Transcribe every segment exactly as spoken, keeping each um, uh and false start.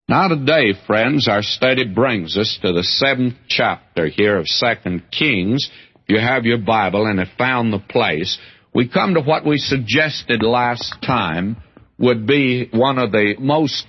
Now today, friends, our study brings us to the seventh chapter here of Second Kings. If you have your Bible and have found the place, we come to what we suggested last time would be one of the most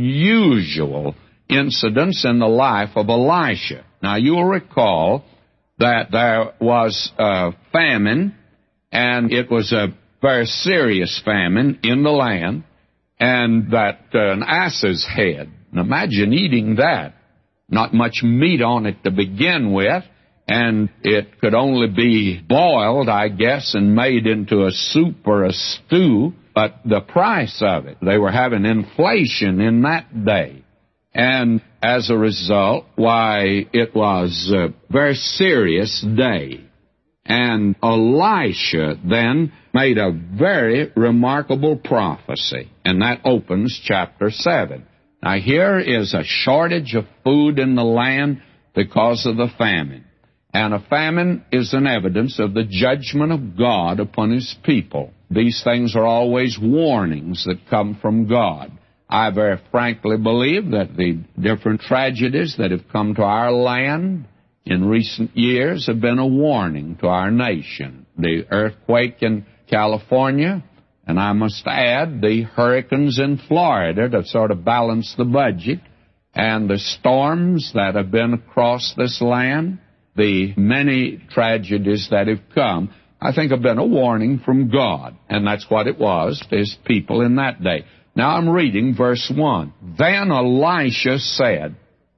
unusual incidents in the life of Elisha. Now, you'll recall that there was a famine, and it was a very serious famine in the land, and that uh, an ass's head. And imagine eating that. Not much meat on it to begin with, and it could only be boiled, I guess, and made into a soup or a stew. But the price of it, they were having inflation in that day. And as a result, why, it was a very serious day. And Elisha then made a very remarkable prophecy, and that opens chapter seven. Now, here is a shortage of food in the land because of the famine. And a famine is an evidence of the judgment of God upon His people. These things are always warnings that come from God. I very frankly believe that the different tragedies that have come to our land in recent years have been a warning to our nation. The earthquake in California, and I must add the hurricanes in Florida to sort of balance the budget, and the storms that have been across this land, the many tragedies that have come, I think have been a warning from God, and that's what it was to His people in that day. Now I'm reading verse one. Then Elisha said,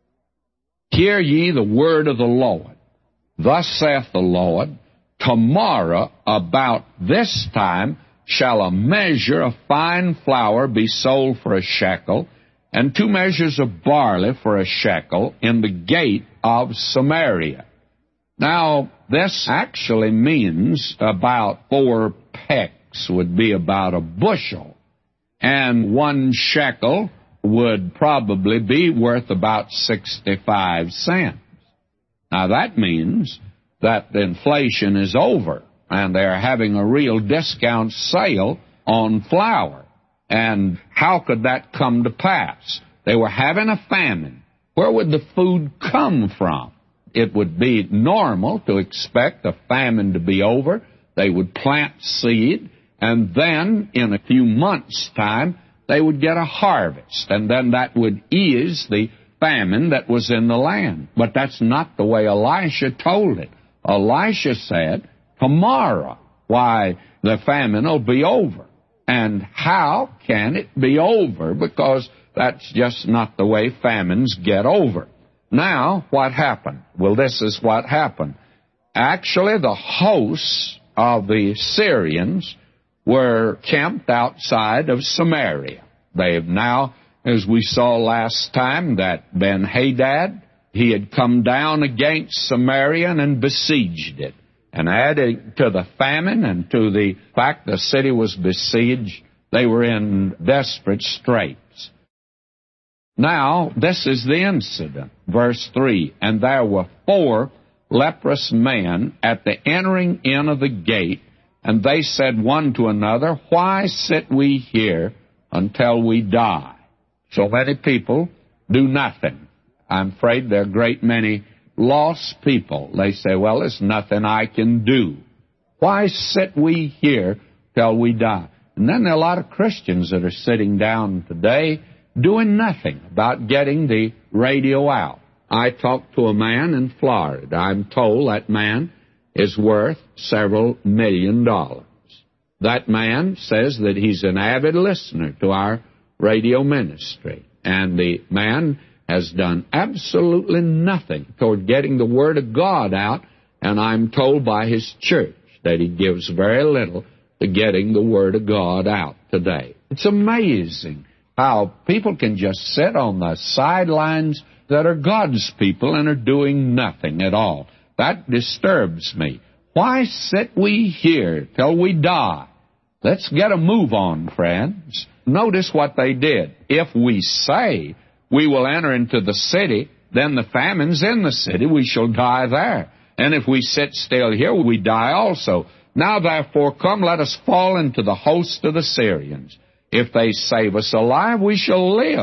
Hear ye the word of the Lord. Thus saith the Lord, Tomorrow about this time shall a measure of fine flour be sold for a shekel, and two measures of barley for a shekel in the gate of Samaria. Now, this actually means about four pecks would be about a bushel, and one shekel would probably be worth about sixty-five cents. Now, that means that the inflation is over, and they're having a real discount sale on flour. And how could that come to pass? They were having a famine. Where would the food come from? It would be normal to expect a famine to be over. They would plant seed, and then in a few months' time, they would get a harvest, and then that would ease the famine that was in the land. But that's not the way Elisha told it. Elisha said, Tomorrow, why, the famine will be over. And how can it be over? Because that's just not the way famines get over. Now, what happened? Well, this is what happened. Actually, the hosts of the Syrians were camped outside of Samaria. They have now, as we saw last time, that Ben-Hadad, he had come down against Samaria and besieged it. And adding to the famine and to the fact the city was besieged, they were in desperate straits. Now, this is the incident. Verse three, And there were four leprous men at the entering in of the gate, and they said one to another, Why sit we here until we die? So many people do nothing. I'm afraid there are a great many lost people. They say, well, there's nothing I can do. Why sit we here till we die? And then there are a lot of Christians that are sitting down today doing nothing about getting the radio out. I talked to a man in Florida. I'm told that man is worth several million dollars. That man says that he's an avid listener to our radio ministry. And the man has done absolutely nothing toward getting the Word of God out, and I'm told by his church that he gives very little to getting the Word of God out today. It's amazing how people can just sit on the sidelines that are God's people and are doing nothing at all. That disturbs me. Why sit we here till we die? Let's get a move on, friends. Notice what they did. If we say we will enter into the city, then the famine's in the city. We shall die there. And if we sit still here, we die also. Now, therefore, come, let us fall into the host of the Syrians. If they save us alive, we shall live.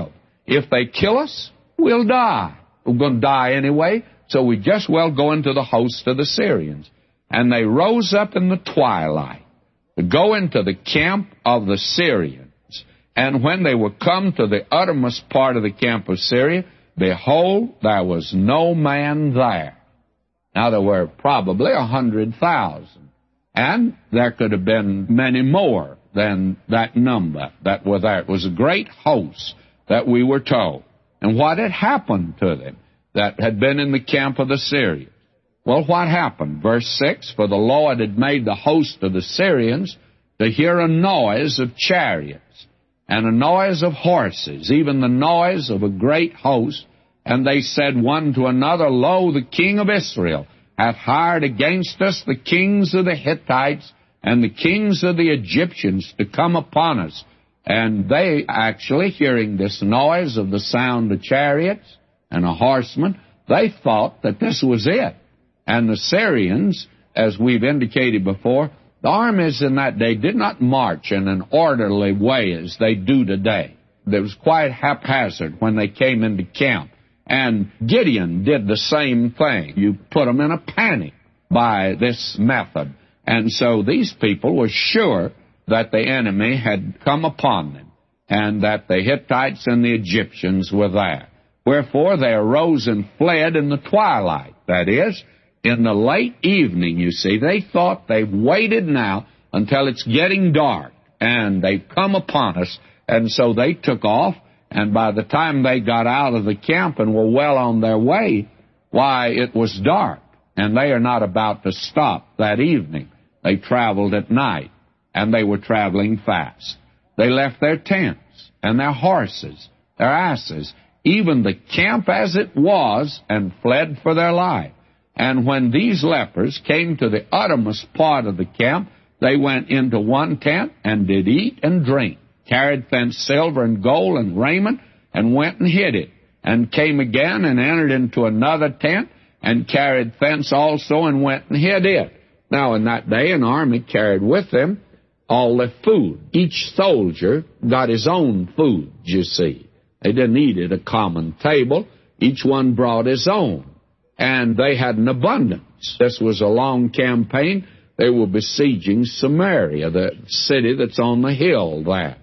if they kill us, we'll die. We're going to die anyway, so we just well go into the host of the Syrians. And they rose up in the twilight to go into the camp of the Syrians. And when they were come to the uttermost part of the camp of Syria, behold, there was no man there. Now, there were probably a hundred thousand, and there could have been many more than that number that were there. It was a great host that we were told. And what had happened to them that had been in the camp of the Syrians? Well, what happened? Verse six, for the Lord had made the host of the Syrians to hear a noise of chariots, and a noise of horses, even the noise of a great host. And they said one to another, Lo, the king of Israel hath hired against us the kings of the Hittites and the kings of the Egyptians to come upon us. And they, actually, hearing this noise of the sound of chariots and a horseman, they thought that this was it. And the Syrians, as we've indicated before, the armies in that day did not march in an orderly way as they do today. It was quite haphazard when they came into camp. And Gideon did the same thing. You put them in a panic by this method. And so these people were sure that the enemy had come upon them, and that the Hittites and the Egyptians were there. Wherefore they arose and fled in the twilight. That is, in the late evening, you see. They thought they've waited now until it's getting dark, and they've come upon us. And so they took off, and by the time they got out of the camp and were well on their way, why, it was dark. And they are not about to stop that evening. They traveled at night, and they were traveling fast. They left their tents and their horses, their asses, even the camp as it was, and fled for their life. And when these lepers came to the uttermost part of the camp, they went into one tent and did eat and drink, carried thence silver and gold and raiment, and went and hid it, and came again and entered into another tent, and carried thence also and went and hid it. Now in that day an army carried with them all their food. Each soldier got his own food, you see. They didn't eat at a common table. Each one brought his own. And they had an abundance. This was a long campaign. They were besieging Samaria, the city that's on the hill there.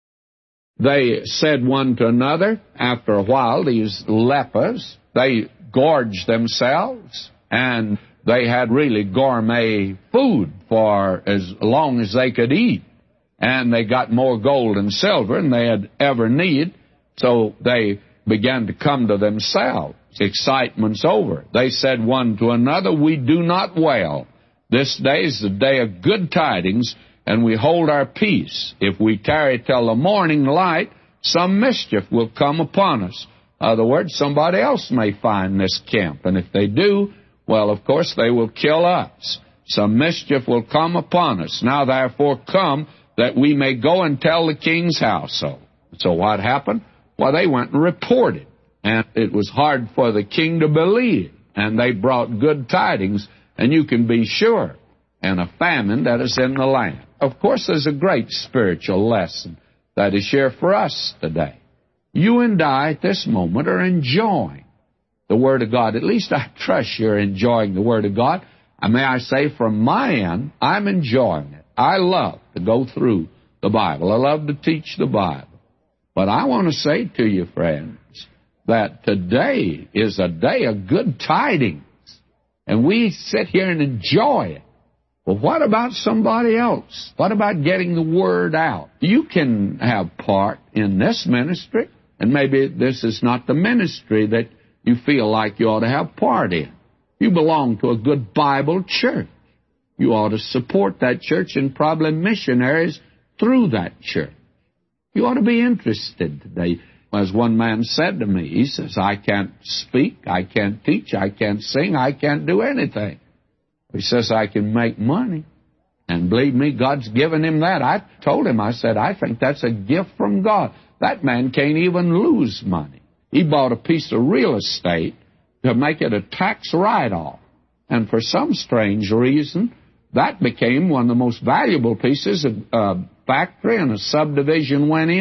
They said one to another, after a while, these lepers, they gorged themselves, and they had really gourmet food for as long as they could eat. And they got more gold and silver than they had ever need, so they began to come to themselves. Excitement's over. They said one to another, we do not well. This day is the day of good tidings, and we hold our peace. If we tarry till the morning light, some mischief will come upon us. In other words, somebody else may find this camp, and if they do, well, of course, they will kill us. Some mischief will come upon us. Now, therefore, come, that we may go and tell the king's household. So what happened? Well, they went and reported, and it was hard for the king to believe, and they brought good tidings, and you can be sure, and a famine that is in the land. Of course, there's a great spiritual lesson that is here for us today. You and I at this moment are enjoying the Word of God. At least I trust you're enjoying the Word of God. And may I say, from my end, I'm enjoying it. I love to go through the Bible. I love to teach the Bible. But I want to say to you, friends, that today is a day of good tidings. And we sit here and enjoy it. Well, what about somebody else? What about getting the Word out? You can have part in this ministry, and maybe this is not the ministry that you feel like you ought to have part in. You belong to a good Bible church. You ought to support that church and probably missionaries through that church. You ought to be interested today. As one man said to me, he says, I can't speak, I can't teach, I can't sing, I can't do anything. He says, I can make money. And believe me, God's given him that. I told him, I said, I think that's a gift from God. That man can't even lose money. He bought a piece of real estate to make it a tax write-off. And for some strange reason, that became one of the most valuable pieces. Of uh, factory and a subdivision went in,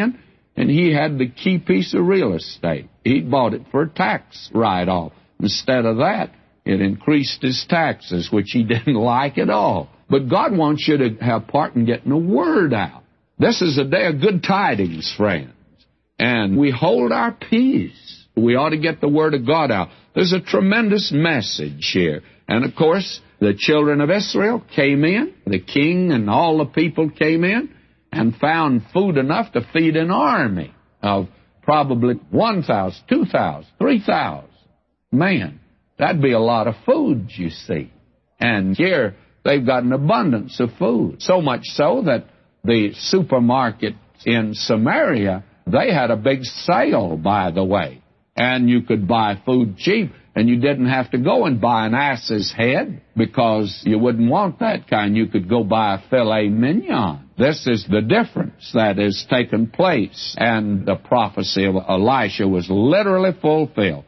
and he had the key piece of real estate. He bought it for a tax write-off. Instead of that, it increased his taxes, which he didn't like at all. But God wants you to have part in getting the word out. This is a day of good tidings, friends. And we hold our peace. We ought to get the word of God out. There's a tremendous message here. And, of course, the children of Israel came in. The king and all the people came in and found food enough to feed an army of probably one thousand, two thousand, three thousand. Man, that'd be a lot of food, you see. And here they've got an abundance of food. So much so that the supermarket in Samaria, they had a big sale, by the way. And you could buy food cheap, and you didn't have to go and buy an ass's head because you wouldn't want that kind. You could go buy a filet mignon. This is the difference that has taken place. And the prophecy of Elisha was literally fulfilled.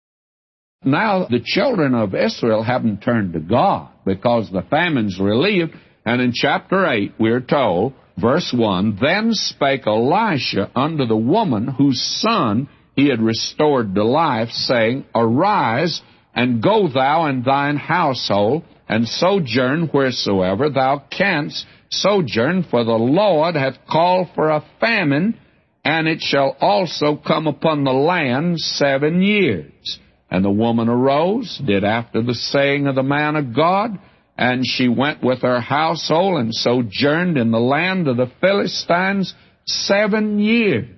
Now, the children of Israel haven't turned to God because the famine's relieved. And in chapter eight, we're told, verse one, Then spake Elisha unto the woman whose son he had restored to life, saying, Arise, and go thou and thine household, and sojourn wheresoever thou canst sojourn, for the Lord hath called for a famine, and it shall also come upon the land seven years. And the woman arose, did after the saying of the man of God, and she went with her household and sojourned in the land of the Philistines seven years.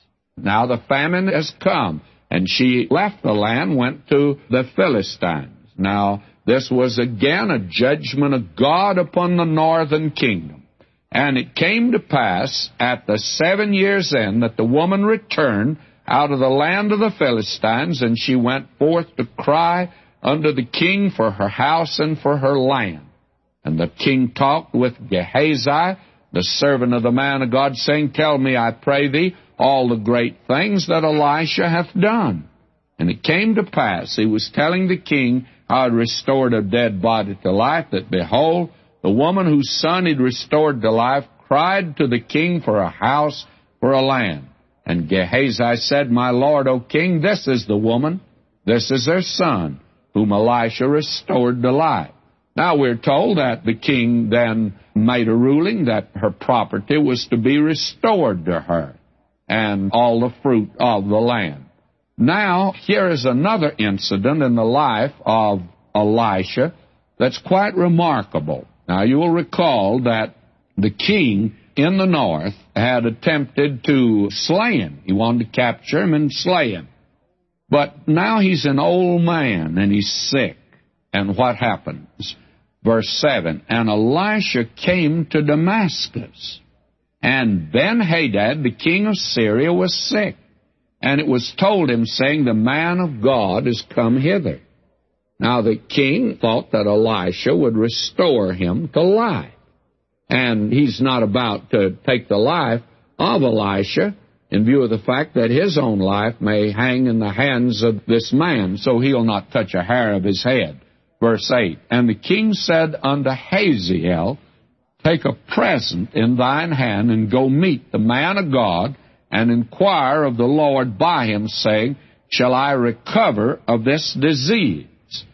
Now the famine has come, and she left the land, went to the Philistines. Now, this was again a judgment of God upon the northern kingdom. And it came to pass at the seven years' end that the woman returned out of the land of the Philistines, and she went forth to cry unto the king for her house and for her land. And the king talked with Gehazi, the servant of the man of God, saying, Tell me, I pray thee, all the great things that Elisha hath done. And it came to pass, he was telling the king how he had restored a dead body to life, that behold, the woman whose son he'd restored to life cried to the king for a house, for a land. And Gehazi said, My lord, O king, this is the woman, this is her son, whom Elisha restored to life. Now we're told that the king then made a ruling that her property was to be restored to her, and all the fruit of the land. Now, here is another incident in the life of Elisha that's quite remarkable. Now, you will recall that the king in the north had attempted to slay him. He wanted to capture him and slay him. But now he's an old man, and he's sick. And what happens? Verse seven, And Elisha came to Damascus. And Ben-Hadad, the king of Syria, was sick. And it was told him, saying, The man of God is come hither. Now the king thought that Elisha would restore him to life. And he's not about to take the life of Elisha in view of the fact that his own life may hang in the hands of this man, so he'll not touch a hair of his head. Verse eight, And the king said unto Hazael, Take a present in thine hand, and go meet the man of God, and inquire of the Lord by him, saying, Shall I recover of this disease?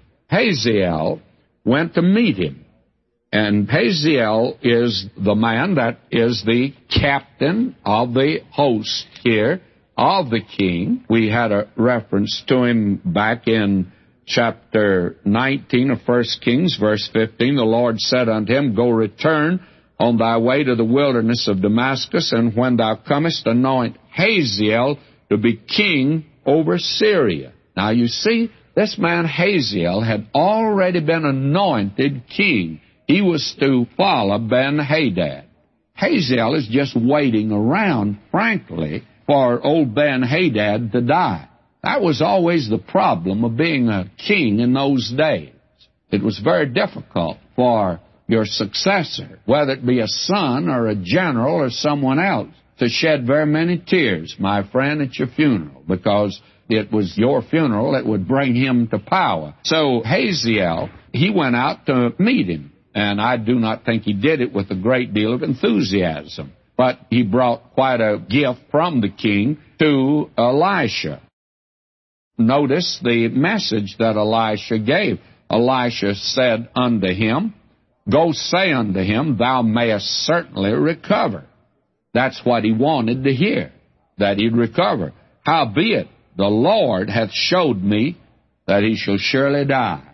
Hazael went to meet him. And Hazael is the man that is the captain of the host here of the king. We had a reference to him back in chapter nineteen of First Kings, verse fifteen. The Lord said unto him, Go return on thy way to the wilderness of Damascus, and when thou comest, anoint Hazael to be king over Syria. Now you see, this man Hazael had already been anointed king. He was to follow Ben-Hadad. Hazael is just waiting around, frankly, for old Ben-Hadad to die. That was always the problem of being a king in those days. It was very difficult for your successor, whether it be a son or a general or someone else, to shed very many tears, my friend, at your funeral, because it was your funeral that would bring him to power. So Hazael, he went out to meet him. And I do not think he did it with a great deal of enthusiasm. but he brought quite a gift from the king to Elisha. Notice the message that Elisha gave. Elisha said unto him, Go say unto him, Thou mayest certainly recover. That's what he wanted to hear, that he'd recover. Howbeit, the Lord hath showed me that he shall surely die.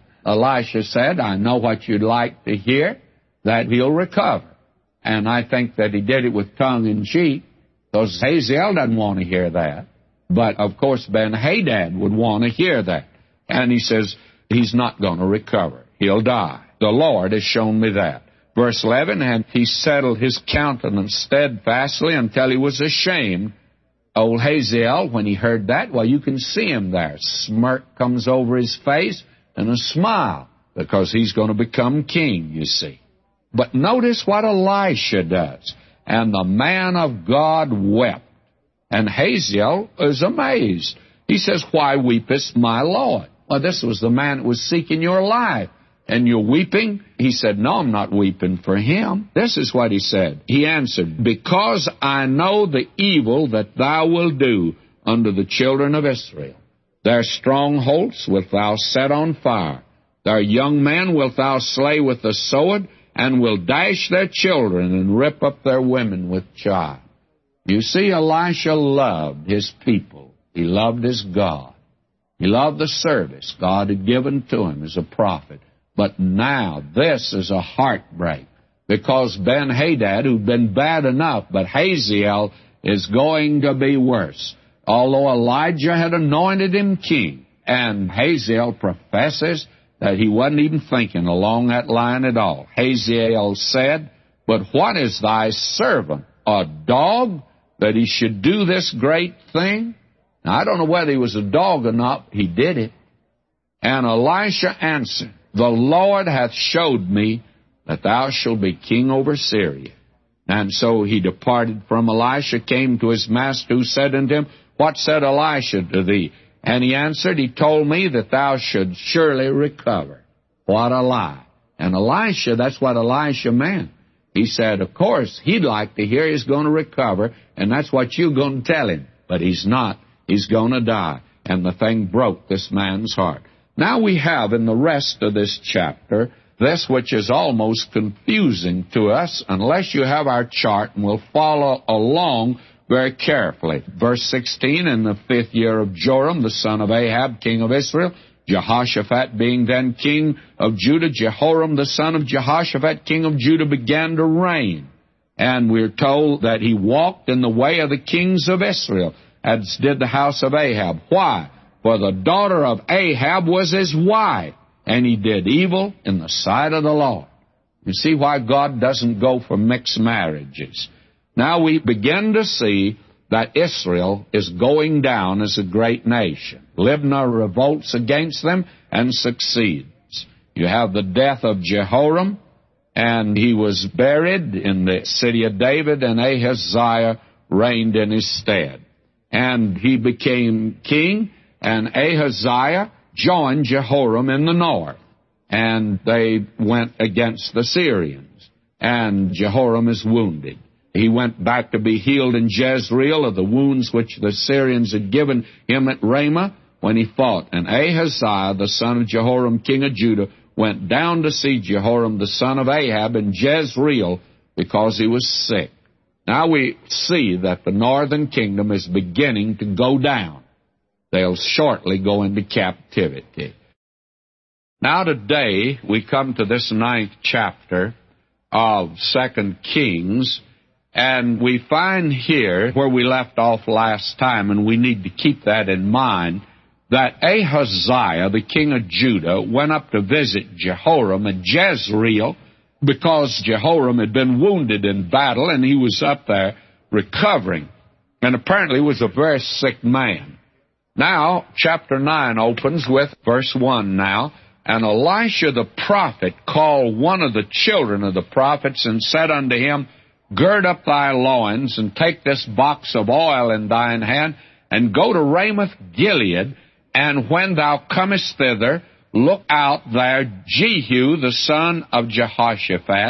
Elisha said, I know what you'd like to hear, that he'll recover. And I think that he did it with tongue-in-cheek, because Hazael doesn't want to hear that. But, of course, Ben-Hadad would want to hear that. And he says, he's not going to recover. He'll die. The Lord has shown me that. Verse eleven, and he settled his countenance steadfastly until he was ashamed. Old Hazael, when he heard that, well, you can see him there. Smirk comes over his face and a smile, because he's going to become king, you see. But notice what Elisha does. And the man of God wept. And Hazael is amazed. He says, Why weepest my Lord? Well, this was the man that was seeking your life. And you're weeping? He said, No, I'm not weeping for him. This is what he said. He answered, Because I know the evil that thou wilt do unto the children of Israel. Their strongholds wilt thou set on fire. Their young men wilt thou slay with the sword, and will dash their children and rip up their women with child. You see, Elisha loved his people. He loved his God. He loved the service God had given to him as a prophet. But now this is a heartbreak, because Ben-Hadad, who'd been bad enough, but Hazael is going to be worse. Although Elijah had anointed him king, and Hazael professes that he wasn't even thinking along that line at all. Hazael said, But what is thy servant, a dog, that he should do this great thing? Now, I don't know whether he was a dog or not. He did it. And Elisha answered, The Lord hath showed me that thou shalt be king over Syria. And so he departed from Elisha, came to his master, who said unto him, What said Elisha to thee? And he answered, He told me that thou should surely recover. What a lie. And Elisha, that's what Elisha meant. He said, of course, he'd like to hear he's going to recover, and that's what you're going to tell him. But he's not. He's going to die. And the thing broke this man's heart. Now we have in the rest of this chapter this which is almost confusing to us unless you have our chart, and we'll follow along very carefully. Verse sixteen, in the fifth year of Joram, the son of Ahab, king of Israel, Jehoshaphat being then king of Judah, Jehoram, the son of Jehoshaphat, king of Judah, began to reign. And we're told that he walked in the way of the kings of Israel, as did the house of Ahab. Why? For the daughter of Ahab was his wife, and he did evil in the sight of the Lord. You see why God doesn't go for mixed marriages. Now we begin to see that Israel is going down as a great nation. Libnah revolts against them and succeeds. You have the death of Jehoram, and he was buried in the city of David, and Ahaziah reigned in his stead. And he became king, and Ahaziah joined Jehoram in the north, and they went against the Syrians, and Jehoram is wounded. He went back to be healed in Jezreel of the wounds which the Syrians had given him at Ramah when he fought. And Ahaziah, the son of Jehoram, king of Judah, went down to see Jehoram, the son of Ahab, in Jezreel because he was sick. Now we see that the northern kingdom is beginning to go down. They'll shortly go into captivity. Now today we come to this ninth chapter of Second Kings, and we find here where we left off last time, and we need to keep that in mind, that Ahaziah, the king of Judah, went up to visit Jehoram at Jezreel because Jehoram had been wounded in battle, and he was up there recovering, and apparently was a very sick man. Now, chapter nine opens with verse one now, And Elisha the prophet called one of the children of the prophets and said unto him, Gird up thy loins, and take this box of oil in thine hand, and go to Ramoth Gilead, and when thou comest thither, look out there Jehu the son of Jehoshaphat,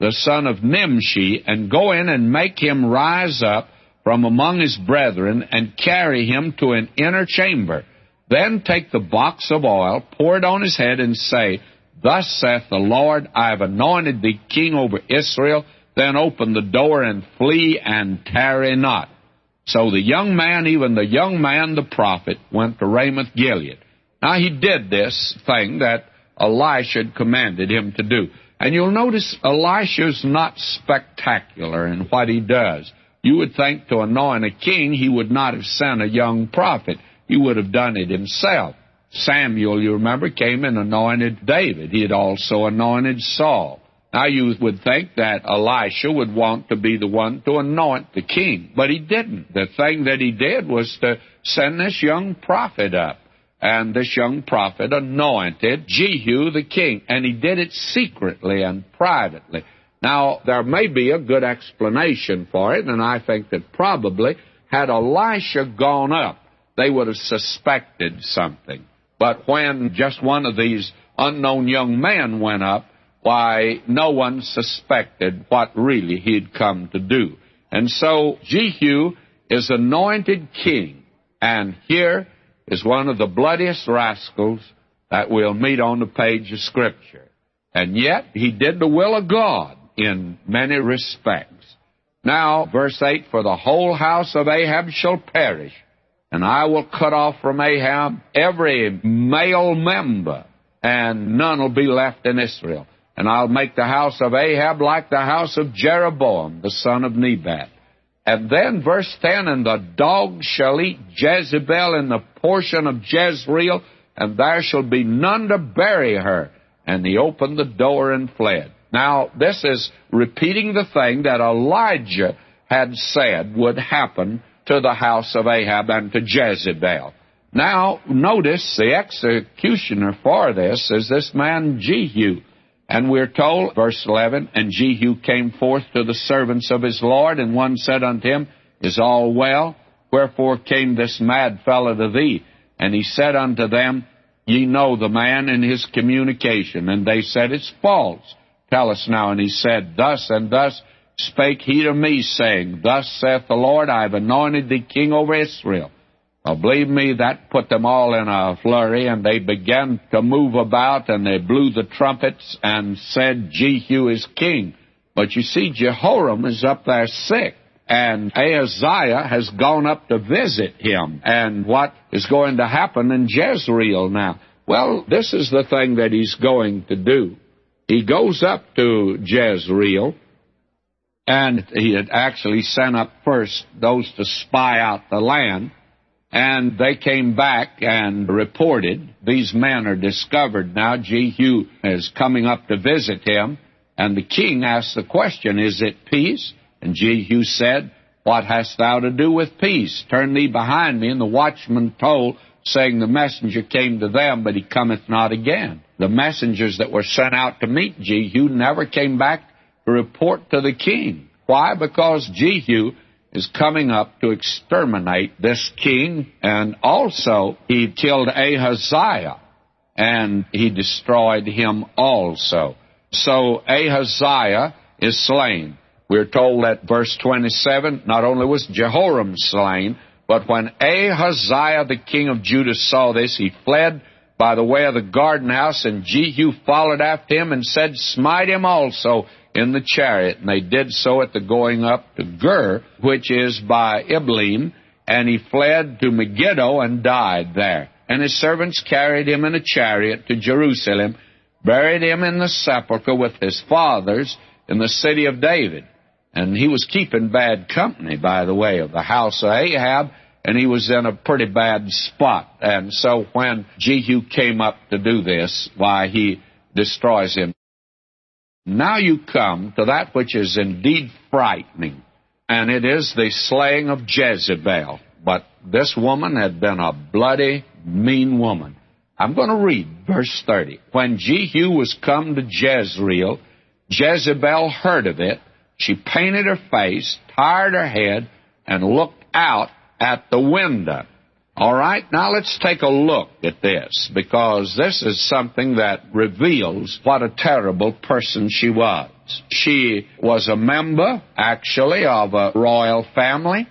the son of Nimshi, and go in and make him rise up from among his brethren, and carry him to an inner chamber. Then take the box of oil, pour it on his head, and say, Thus saith the Lord, I have anointed thee king over Israel. Then open the door and flee, and tarry not. So the young man, even the young man, the prophet, went to Ramoth Gilead. Now he did this thing that Elisha had commanded him to do. And you'll notice Elisha's not spectacular in what he does. You would think to anoint a king, he would not have sent a young prophet. He would have done it himself. Samuel, you remember, came and anointed David. He had also anointed Saul. Now you would think that Elisha would want to be the one to anoint the king, but he didn't. The thing that he did was to send this young prophet up, and this young prophet anointed Jehu the king, and he did it secretly and privately. Now, there may be a good explanation for it, and I think that probably had Elisha gone up, they would have suspected something. But when just one of these unknown young men went up, why, no one suspected what really he'd come to do. And so Jehu is anointed king, and here is one of the bloodiest rascals that we'll meet on the page of Scripture. And yet, he did the will of God in many respects. Now, verse eight, For the whole house of Ahab shall perish, and I will cut off from Ahab every male member, and none will be left in Israel. And I'll make the house of Ahab like the house of Jeroboam, the son of Nebat. And then verse ten, And the dogs shall eat Jezebel in the portion of Jezreel, and there shall be none to bury her. And he opened the door and fled. Now, this is repeating the thing that Elijah had said would happen to the house of Ahab and to Jezebel. Now, notice the executioner for this is this man Jehu. And we're told, verse eleven, And Jehu came forth to the servants of his Lord, and one said unto him, Is all well? Wherefore came this mad fellow to thee? And he said unto them, Ye know the man and his communication. And they said, It's false. Tell us now. And he said, Thus and thus spake he to me, saying, Thus saith the Lord, I have anointed thee king over Israel. Well, believe me, that put them all in a flurry, and they began to move about, and they blew the trumpets and said, Jehu is king. But you see, Jehoram is up there sick, and Ahaziah has gone up to visit him. And what is going to happen in Jezreel now? Well, this is the thing that he's going to do. He goes up to Jezreel, and he had actually sent up first those to spy out the land. And they came back and reported, These men are discovered now. Jehu is coming up to visit him. And the king asked the question, Is it peace? And Jehu said, What hast thou to do with peace? Turn thee behind me. And the watchman told, saying, The messenger came to them, but he cometh not again. The messengers that were sent out to meet Jehu never came back to report to the king. Why? Because Jehu is coming up to exterminate this king, and also he killed Ahaziah, and he destroyed him also. So Ahaziah is slain. We're told that verse twenty-seven, not only was Jehoram slain, but when Ahaziah the king of Judah saw this, he fled by the way of the garden house, and Jehu followed after him and said, Smite him also in the chariot. And they did so at the going up to Gur, which is by Ibleam, and he fled to Megiddo and died there. And his servants carried him in a chariot to Jerusalem, buried him in the sepulchre with his fathers in the city of David. And he was keeping bad company, by the way, of the house of Ahab, and he was in a pretty bad spot. And so when Jehu came up to do this, why, he destroys him. Now you come to that which is indeed frightening, and it is the slaying of Jezebel. But this woman had been a bloody, mean woman. I'm going to read verse thirty. When Jehu was come to Jezreel, Jezebel heard of it. She painted her face, tired her head, and looked out at the window. All right, now let's take a look at this, because this is something that reveals what a terrible person she was. She was a member, actually, of a royal family,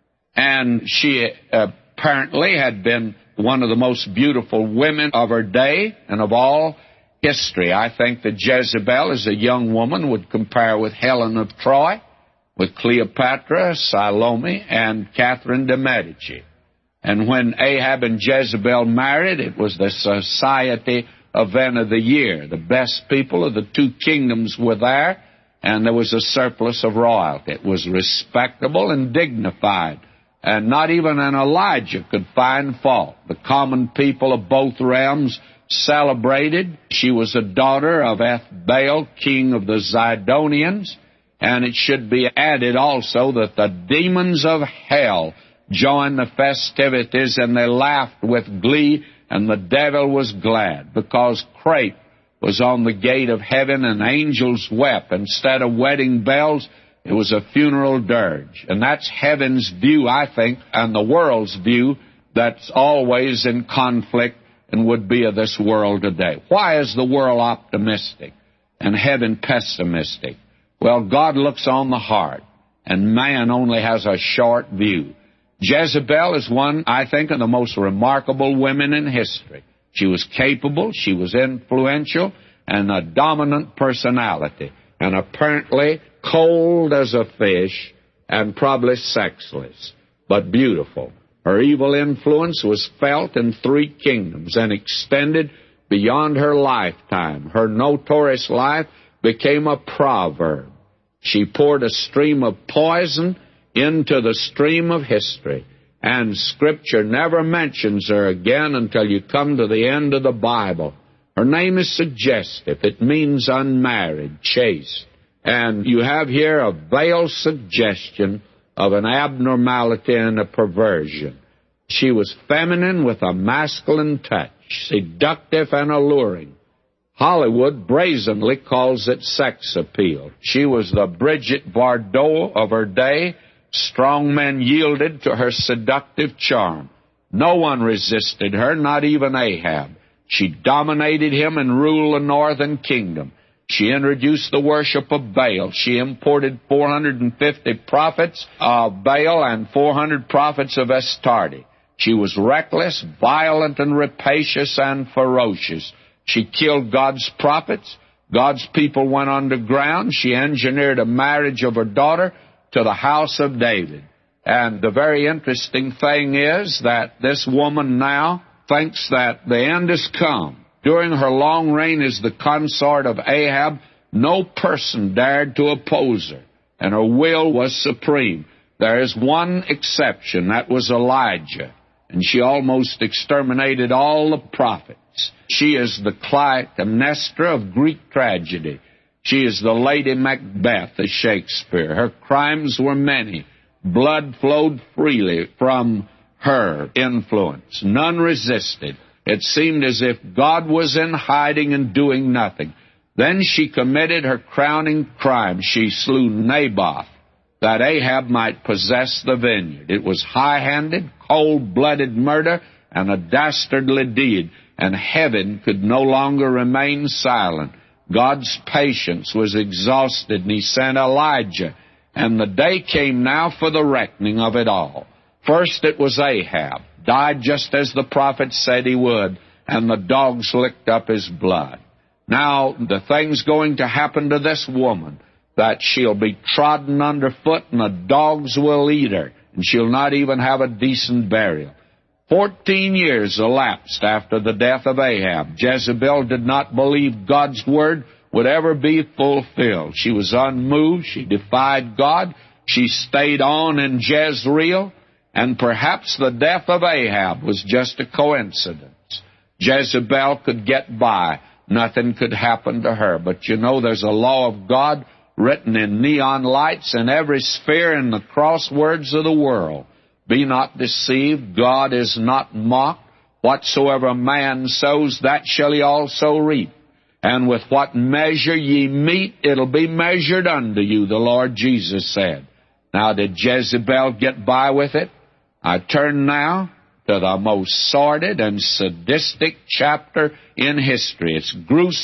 and she apparently had been one of the most beautiful women of her day and of all history. I think that Jezebel, as a young woman, would compare with Helen of Troy, with Cleopatra, Salome, and Catherine de' Medici. And when Ahab and Jezebel married, it was the society event of the year. The best people of the two kingdoms were there, and there was a surplus of royalty. It was respectable and dignified, and not even an Elijah could find fault. The common people of both realms celebrated. She was a daughter of Ethbaal, king of the Zidonians, and it should be added also that the demons of hell joined the festivities, and they laughed with glee, and the devil was glad, because crape was on the gate of heaven, and angels wept. Instead of wedding bells, it was a funeral dirge. And that's heaven's view, I think, and the world's view that's always in conflict and would be of this world today. Why is the world optimistic and heaven pessimistic? Well, God looks on the heart, and man only has a short view. Jezebel is one, I think, of the most remarkable women in history. She was capable, she was influential, and a dominant personality, and apparently cold as a fish and probably sexless, but beautiful. Her evil influence was felt in three kingdoms and extended beyond her lifetime. Her notorious life became a proverb. She poured a stream of poison into the stream of history, and Scripture never mentions her again until you come to the end of the Bible. Her name is suggestive. It means unmarried, chaste. And you have here a veiled suggestion of an abnormality and a perversion. She was feminine with a masculine touch, seductive and alluring. Hollywood brazenly calls it sex appeal. She was the Brigitte Bardot of her day. Strong men yielded to her seductive charm. No one resisted her, not even Ahab. She dominated him and ruled the northern kingdom. She introduced the worship of Baal. She imported four hundred fifty prophets of Baal and four hundred prophets of Astarte. She was reckless, violent, and rapacious and ferocious. She killed God's prophets. God's people went underground. She engineered a marriage of her daughter to the house of David. And the very interesting thing is that this woman now thinks that the end has come. During her long reign as the consort of Ahab, no person dared to oppose her, and her will was supreme. There is one exception, that was Elijah, and she almost exterminated all the prophets. She is the Clytemnestra of Greek tragedy. She is the Lady Macbeth of Shakespeare. Her crimes were many. Blood flowed freely from her influence. None resisted. It seemed as if God was in hiding and doing nothing. Then she committed her crowning crime. She slew Naboth, that Ahab might possess the vineyard. It was high-handed, cold-blooded murder and a dastardly deed, and heaven could no longer remain silent. God's patience was exhausted, and he sent Elijah. And the day came now for the reckoning of it all. First it was Ahab, died just as the prophet said he would, and the dogs licked up his blood. Now the thing's going to happen to this woman, that she'll be trodden underfoot, and the dogs will eat her, and she'll not even have a decent burial. Fourteen years elapsed after the death of Ahab. Jezebel did not believe God's word would ever be fulfilled. She was unmoved. She defied God. She stayed on in Jezreel, and perhaps the death of Ahab was just a coincidence. Jezebel could get by. Nothing could happen to her. But you know, there's a law of God written in neon lights in every sphere in the crosswords of the world. Be not deceived, God is not mocked. Whatsoever man sows, that shall he also reap. And with what measure ye meet, it'll be measured unto you, the Lord Jesus said. Now, did Jezebel get by with it? I turn now to the most sordid and sadistic chapter in history. It's gruesome,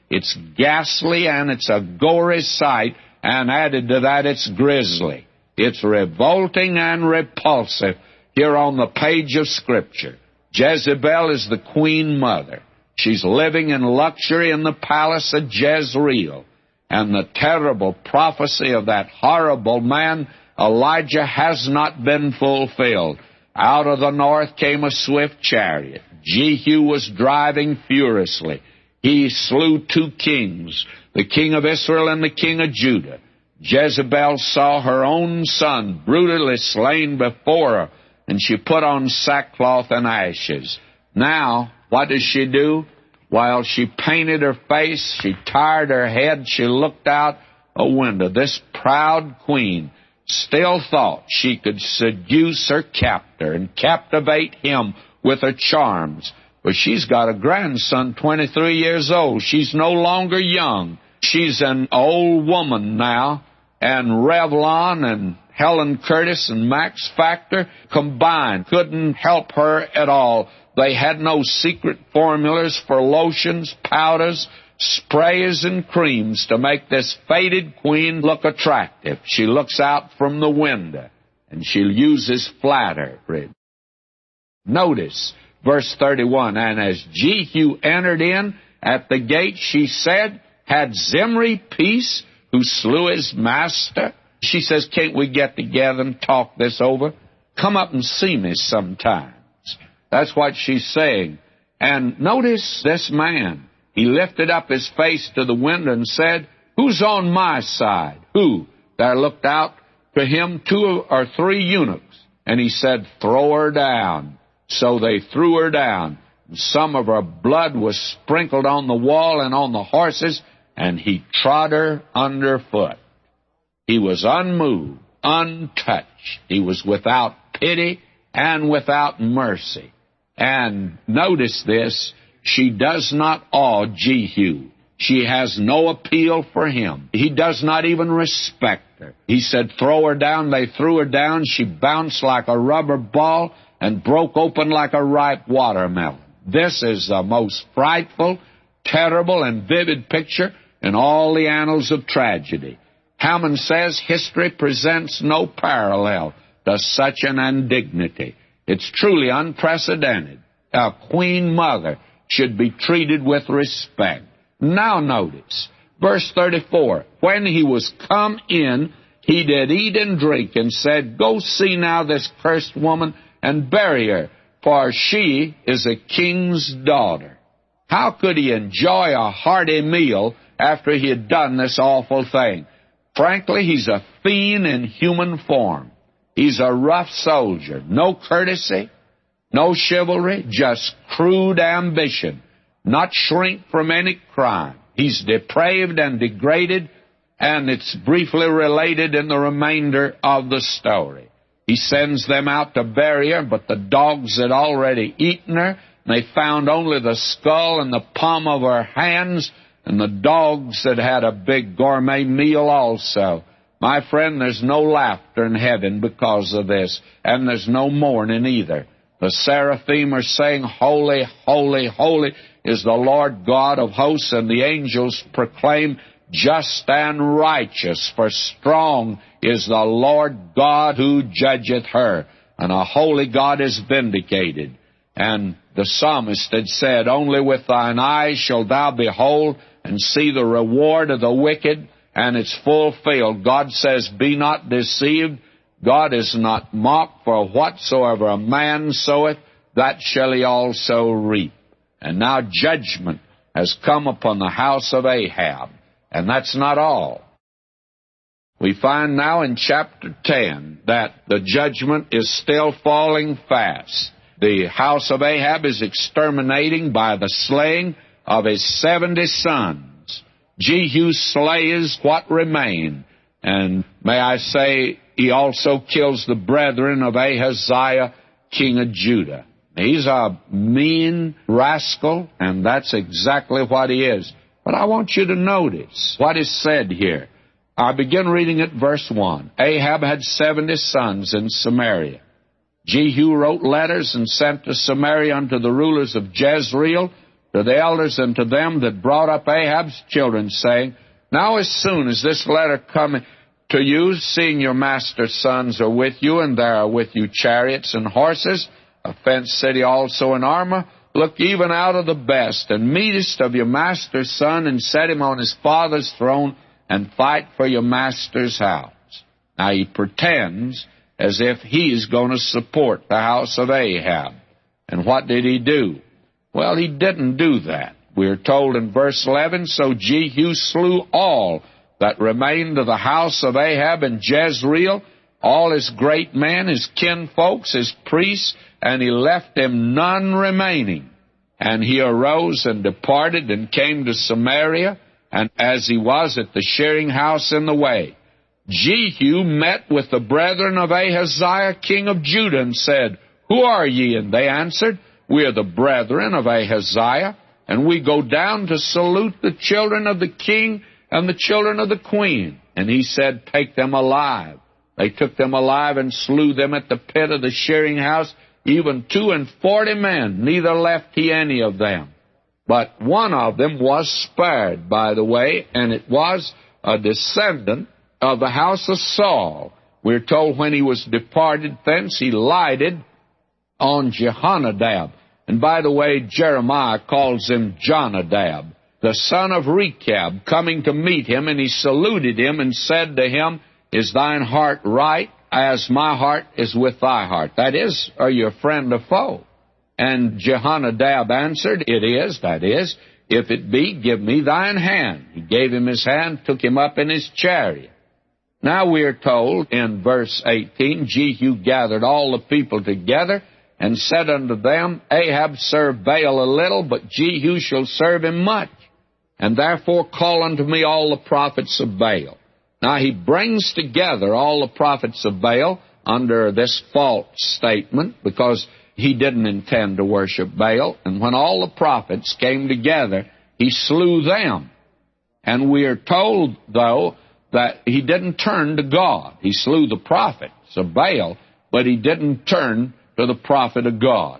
It's ghastly and it's a gory sight, and added to that, it's grisly. It's revolting and repulsive here on the page of Scripture. Jezebel is the queen mother. She's living in luxury in the palace of Jezreel. And the terrible prophecy of that horrible man, Elijah, has not been fulfilled. Out of the north came a swift chariot. Jehu was driving furiously. He slew two kings, the king of Israel and the king of Judah. Jezebel saw her own son brutally slain before her, and she put on sackcloth and ashes. Now, what does she do? While she painted her face, she tired her head, she looked out a window. This proud queen still thought she could seduce her captor and captivate him with her charms. But she's got a grandson, twenty-three years old. She's no longer young. She's an old woman now. And Revlon and Helen Curtis and Max Factor combined couldn't help her at all. They had no secret formulas for lotions, powders, sprays, and creams to make this faded queen look attractive. She looks out from the window, and she uses flattery. Notice verse thirty-one, and as Jehu entered in at the gate, she said, had Zimri peace, who slew his master? She says, can't we get together and talk this over? Come up and see me sometimes. That's what she's saying. And notice this man. He lifted up his face to the window and said, who's on my side? Who? There looked out to him two or three eunuchs. And he said, throw her down. So they threw her down. And some of her blood was sprinkled on the wall and on the horses, and he trod her underfoot. He was unmoved, untouched. He was without pity and without mercy. And notice this, she does not awe Jehu. She has no appeal for him. He does not even respect her. He said, throw her down. They threw her down. She bounced like a rubber ball and broke open like a ripe watermelon. This is the most frightful, terrible, and vivid picture in all the annals of tragedy. Hammond says history presents no parallel to such an indignity. It's truly unprecedented. A queen mother should be treated with respect. Now notice, verse thirty-four, when he was come in, he did eat and drink, and said, go see now this cursed woman, and bury her, for she is a king's daughter. How could he enjoy a hearty meal after he had done this awful thing? Frankly, he's a fiend in human form. He's a rough soldier. No courtesy, no chivalry, just crude ambition. Not shrink from any crime. He's depraved and degraded, and it's briefly related in the remainder of the story. He sends them out to bury her, but the dogs had already eaten her. They found only the skull and the palm of her hands, and the dogs had had a big gourmet meal also. My friend, there's no laughter in heaven because of this, and there's no mourning either. The seraphim are saying, holy, holy, holy is the Lord God of hosts, and the angels proclaim, just and righteous, for strong is the Lord God who judgeth her, and a holy God is vindicated. And the psalmist had said, only with thine eyes shalt thou behold and see the reward of the wicked, and it's fulfilled. God says, be not deceived. God is not mocked, for whatsoever a man soweth, that shall he also reap. And now judgment has come upon the house of Ahab. And that's not all. We find now in chapter ten that the judgment is still falling fast. The house of Ahab is exterminating by the slaying of his seventy sons. Jehu slays what remain. And may I say, he also kills the brethren of Ahaziah, king of Judah. He's a mean rascal, and that's exactly what he is. But I want you to notice what is said here. I begin reading at verse one. Ahab had seventy sons in Samaria. Jehu wrote letters and sent to Samaria unto the rulers of Jezreel to the elders and to them that brought up Ahab's children, saying, Now as soon as this letter cometh to you, seeing your master's sons are with you, and there are with you chariots and horses, a fenced city also in armor, look even out of the best and meetest of your master's son, and set him on his father's throne, and fight for your master's house. Now he pretends as if he's going to support the house of Ahab. And what did he do? Well, he didn't do that. We're told in verse eleven, So Jehu slew all that remained of the house of Ahab in Jezreel, all his great men, his kinfolks, his priests, and he left them none remaining. And he arose and departed and came to Samaria, and as he was at the shearing house in the way, Jehu met with the brethren of Ahaziah king of Judah, and said, Who are ye? And they answered, We are the brethren of Ahaziah, and we go down to salute the children of the king and the children of the queen. And he said, Take them alive. They took them alive and slew them at the pit of the shearing house, even two and forty men, neither left he any of them. But one of them was spared, by the way, and it was a descendant of the house of Saul. We're told when he was departed thence, he lighted on Jehonadab. And by the way, Jeremiah calls him Jonadab, the son of Rechab, coming to meet him, and he saluted him and said to him, Is thine heart right, as my heart is with thy heart? That is, are you a friend or foe? And Jehonadab answered, It is, that is, if it be, give me thine hand. He gave him his hand, took him up in his chariot. Now we are told in verse eighteen, Jehu gathered all the people together, and said unto them, Ahab served Baal a little, but Jehu shall serve him much. And therefore call unto me all the prophets of Baal. Now he brings together all the prophets of Baal under this false statement, because he didn't intend to worship Baal. And when all the prophets came together, he slew them. And we are told, though, that he didn't turn to God. He slew the prophets of Baal, but he didn't turn to the prophet of God.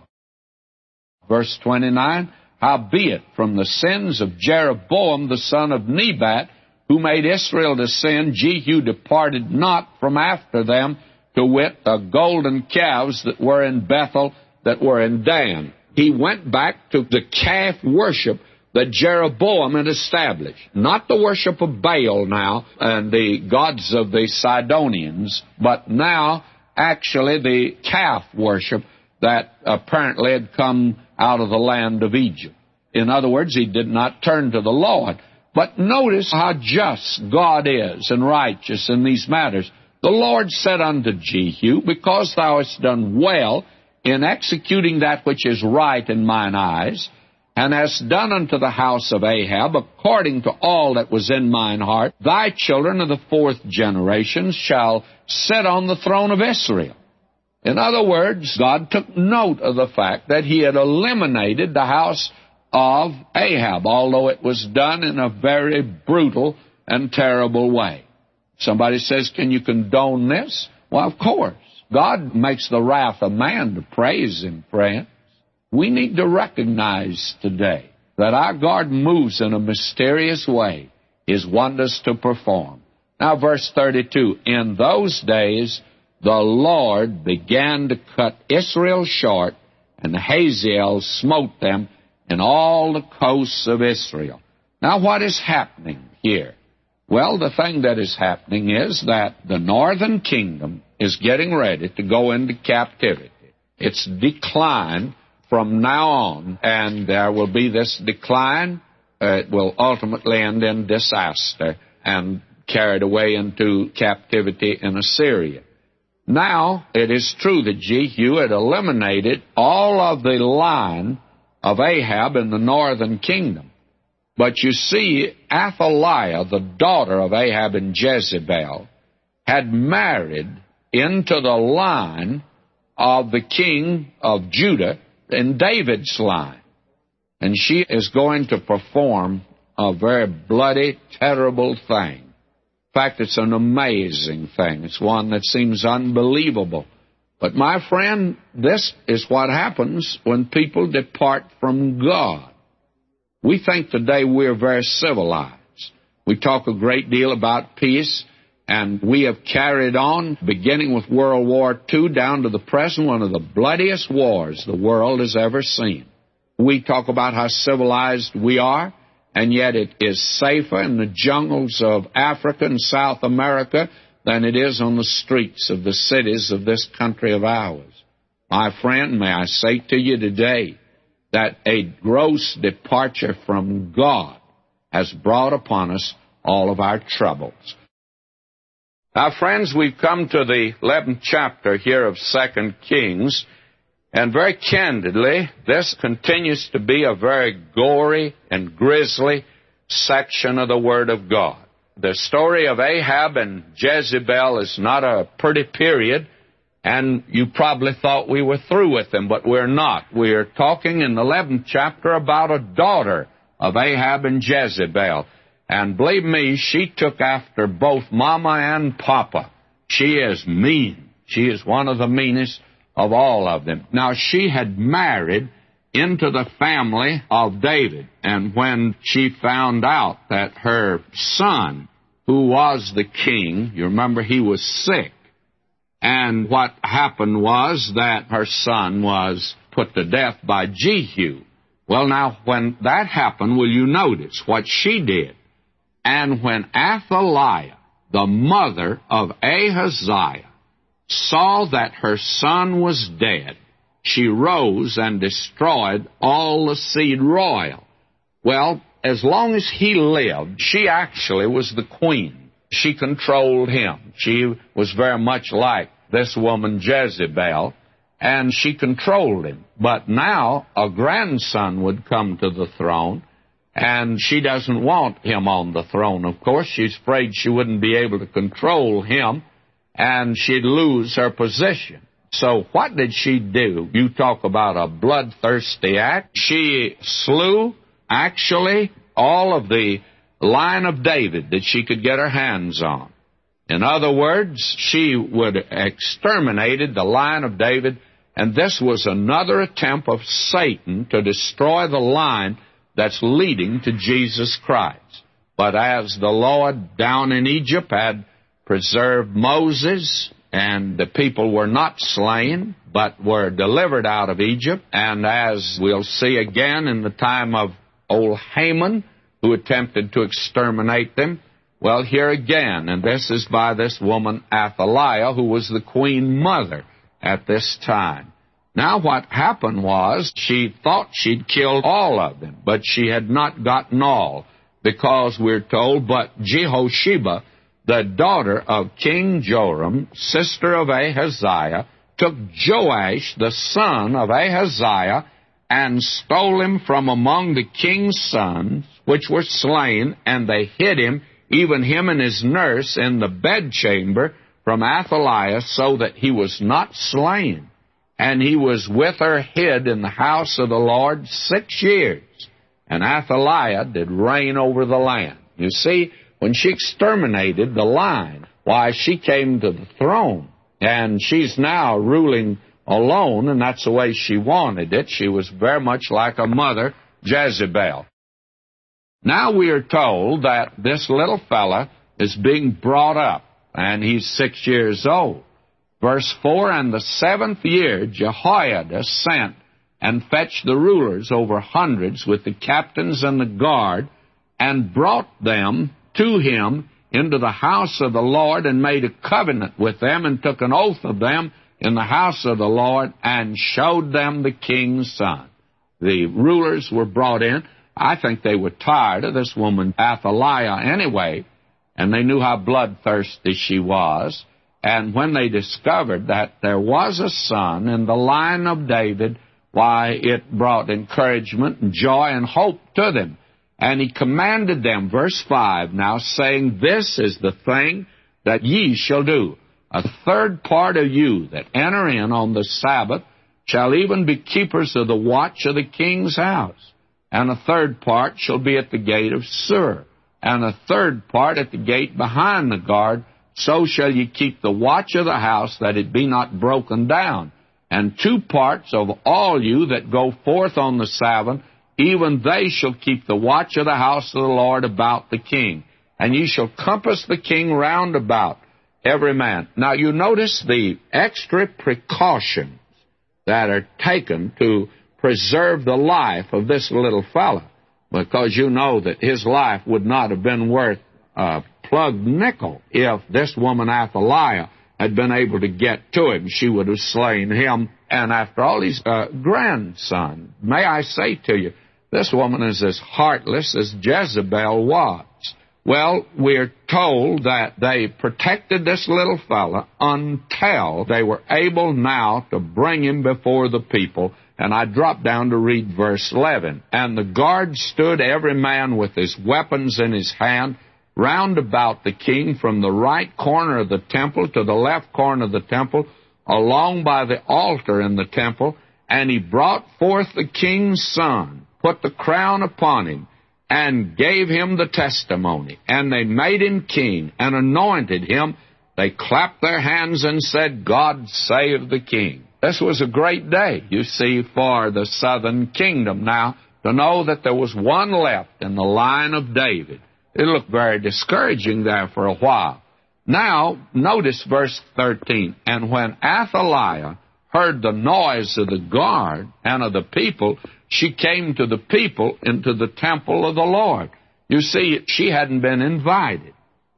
Verse twenty-nine, Howbeit from the sins of Jeroboam the son of Nebat, who made Israel to sin, Jehu departed not from after them, to wit, the golden calves that were in Bethel, that were in Dan. He went back to the calf worship that Jeroboam had established. Not the worship of Baal now, and the gods of the Sidonians, but now actually the calf worship that apparently had come out of the land of Egypt. In other words, he did not turn to the Lord. But notice how just God is and righteous in these matters. The Lord said unto Jehu, Because thou hast done well in executing that which is right in mine eyes, and hast done unto the house of Ahab according to all that was in mine heart, thy children of the fourth generation shall sit on the throne of Israel. In other words, God took note of the fact that he had eliminated the house of Ahab, although it was done in a very brutal and terrible way. Somebody says, Can you condone this? Well, of course. God makes the wrath of man to praise him, friends. We need to recognize today that our God moves in a mysterious way, his wonders to perform. Now, verse thirty-two, In those days the Lord began to cut Israel short, and Hazael smote them in all the coasts of Israel. Now, what is happening here? Well, the thing that is happening is that the northern kingdom is getting ready to go into captivity. It's decline from now on, and there will be this decline. Uh, it will ultimately end in disaster and carried away into captivity in Assyria. Now, it is true that Jehu had eliminated all of the line of Ahab in the northern kingdom. But you see, Athaliah, the daughter of Ahab and Jezebel, had married into the line of the king of Judah in David's line. And she is going to perform a very bloody, terrible thing. In fact, it's an amazing thing. It's one that seems unbelievable. But my friend, this is what happens when people depart from God. We think today we're very civilized. We talk a great deal about peace, and we have carried on, beginning with World War Two down to the present, one of the bloodiest wars the world has ever seen. We talk about how civilized we are, and yet it is safer in the jungles of Africa and South America than it is on the streets of the cities of this country of ours. My friend, may I say to you today that a gross departure from God has brought upon us all of our troubles. Now, friends, we've come to the eleventh chapter here of Second Kings, and very candidly, this continues to be a very gory and grisly section of the Word of God. The story of Ahab and Jezebel is not a pretty period, and you probably thought we were through with them, but we're not. We're talking in the eleventh chapter about a daughter of Ahab and Jezebel. And believe me, she took after both Mama and Papa. She is mean. She is one of the meanest of all of them. Now, she had married into the family of David, and when she found out that her son, who was the king, you remember he was sick, and what happened was that her son was put to death by Jehu. Well, now, when that happened, will you notice what she did? And when Athaliah, the mother of Ahaziah, saw that her son was dead, she rose and destroyed all the seed royal. Well, as long as he lived, she actually was the queen. She controlled him. She was very much like this woman Jezebel, and she controlled him. But now a grandson would come to the throne, and she doesn't want him on the throne, of course. She's afraid she wouldn't be able to control him, and she'd lose her position. So what did she do? You talk about a bloodthirsty act. She slew, actually, all of the line of David that she could get her hands on. In other words, she would have exterminated the line of David, and this was another attempt of Satan to destroy the line that's leading to Jesus Christ. But as the Lord down in Egypt had preserved Moses, and the people were not slain, but were delivered out of Egypt, and as we'll see again in the time of old Haman, who attempted to exterminate them, well, here again, and this is by this woman Athaliah, who was the queen mother at this time. Now what happened was, she thought she'd killed all of them, but she had not gotten all, because we're told, but Jehosheba, the daughter of King Joram, sister of Ahaziah, took Joash, the son of Ahaziah, and stole him from among the king's sons, which were slain, and they hid him, even him and his nurse, in the bedchamber from Athaliah, so that he was not slain. And he was with her hid in the house of the Lord six years. And Athaliah did reign over the land. You see, when she exterminated the line, why, she came to the throne. And she's now ruling alone, and that's the way she wanted it. She was very much like a mother, Jezebel. Now we are told that this little fella is being brought up, and he's six years old. Verse four, and the seventh year Jehoiada sent and fetched the rulers over hundreds with the captains and the guard, and brought them to him into the house of the Lord, and made a covenant with them, and took an oath of them in the house of the Lord, and showed them the king's son. The rulers were brought in. I think they were tired of this woman Athaliah anyway, and they knew how bloodthirsty she was. And when they discovered that there was a son in the line of David, why, it brought encouragement and joy and hope to them. And he commanded them, verse five now, saying, this is the thing that ye shall do. A third part of you that enter in on the Sabbath shall even be keepers of the watch of the king's house. And a third part shall be at the gate of Sur, and a third part at the gate behind the guard. So shall ye keep the watch of the house, that it be not broken down. And two parts of all you that go forth on the Sabbath even they shall keep the watch of the house of the Lord about the king. And ye shall compass the king round about, every man. Now, you notice the extra precautions that are taken to preserve the life of this little fella, because you know that his life would not have been worth a plugged nickel if this woman Athaliah had been able to get to him. She would have slain him, and after all, his uh, grandson. May I say to you, this woman is as heartless as Jezebel was. Well, we're told that they protected this little fella until they were able now to bring him before the people. And I drop down to read verse eleven. And the guards stood every man with his weapons in his hand round about the king from the right corner of the temple to the left corner of the temple, along by the altar in the temple. And he brought forth the king's son, put the crown upon him, and gave him the testimony. And they made him king and anointed him. They clapped their hands and said, God save the king. This was a great day, you see, for the southern kingdom. Now, to know that there was one left in the line of David, it looked very discouraging there for a while. Now, notice verse thirteen. And when Athaliah heard the noise of the guard and of the people, she came to the people into the temple of the Lord. You see, she hadn't been invited.